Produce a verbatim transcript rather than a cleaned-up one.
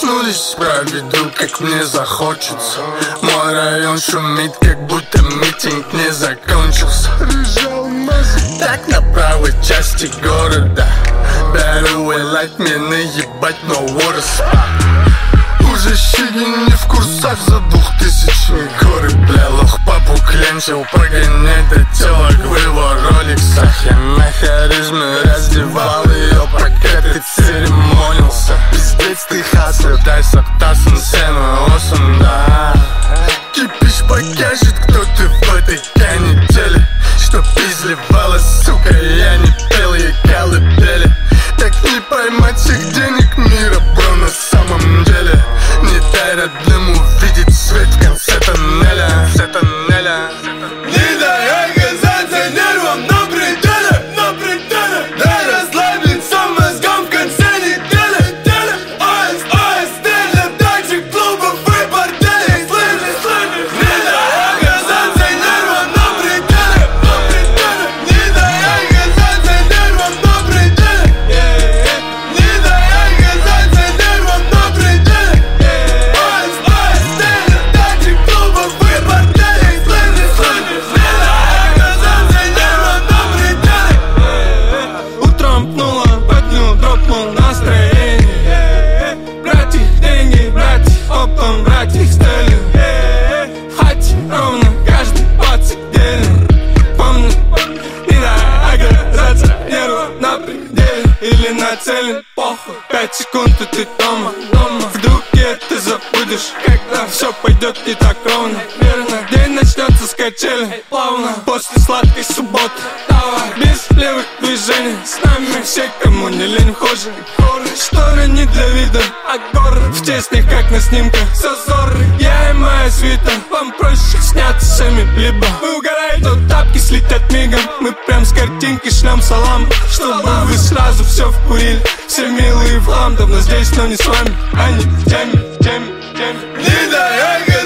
проснулись, проведу, как мне захочется. Мой район шумит, как будто митинг не закончился. Так на правой части города беру и лайт, мне наебать, но ворос. Уже щеги не в курсах за двухтысячные горы. Бля, лох папу клянчил, прогоняй до телок в его роликсах. Я на харизме раздевал ее, пока ты церемонился. Пиздец ты хаслер, дай сортасен сену осом, да. Кипиш покажет, кто ты в этой канители. Что изливалась, сука, я не пел, я колыбели. Так не поймать всех денег мира, бро, на самом деле. Не дай родным увидеть свет в конце тоннеля, в конце тоннеля. Не дай оказаться нервом на пределе, на пределе. Дай расслабиться мозгом в конце недели, недели. ОС, ОС, стильно, датчик клубов и борделей. Слышишь, слышишь? Не дай оказаться нервом на пределе, на пределе. Не дай оказаться нервом на пределе. Не дай оказаться нервом на пределе. ОС, ОС, стильно, датчик клубов и борделей. Слышишь, слышишь? Не дай оказаться нервом на пределе. Утром пнула, подню, дропнул настроение. Брать их деньги, брать их оптом, брать их стелю. Хать ровно, каждый пацик делен. Помню, не дай оказаться нервом на пределе. Или нацелен, похуй, пять секунд и ты дома, дома. Вдруг ты забудешь, когда все пойдет не так ровно. Верно, день начнется с качели, плавно, после сладкой субботы. Давай, без левых движений, с нами все, кому не лень, вхожи. Шторы не для вида, а горы в теснях, как на снимках. Зазоры, я и моя свита, вам проще сняться сами, либо вы угораете, то тапки слетят мигом. Мы прям с картинки шлем салам, чтобы вы сразу все вкурили. Все милые в хлам, давно здесь, но не с вами. Они в теме, в теме, в теме. Не дай